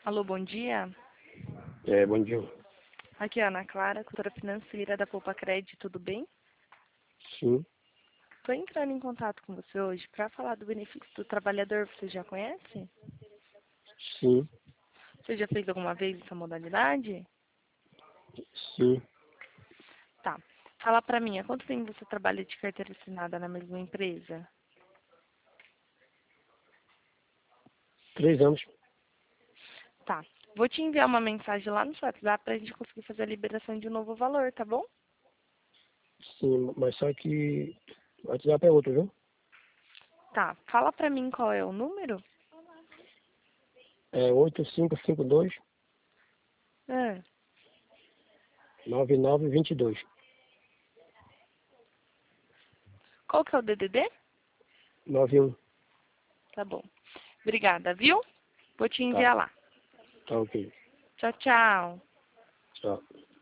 Alô, bom dia. Bom dia. Aqui é a Ana Clara, consultora financeira da Poupa Cred, tudo bem? Sim, Estou entrando em contato com você hoje para falar do benefício do trabalhador. Você já conhece? sim, Você já fez alguma vez essa modalidade? sim. Tá. Fala para mim, há quanto tempo você trabalha de carteira assinada na mesma empresa? 3 anos. Tá. Vou te enviar uma mensagem lá no seu WhatsApp para a gente conseguir fazer a liberação de um novo valor, tá bom? Sim, mas só que o WhatsApp é outro, viu? Tá. Fala para mim qual é o número. É 8552 Ah, 9922. qual que é o DDD? 91. Tá bom. Obrigada, viu? Vou te Tá, enviar lá. tá ok. Tchau, tchau. Tchau.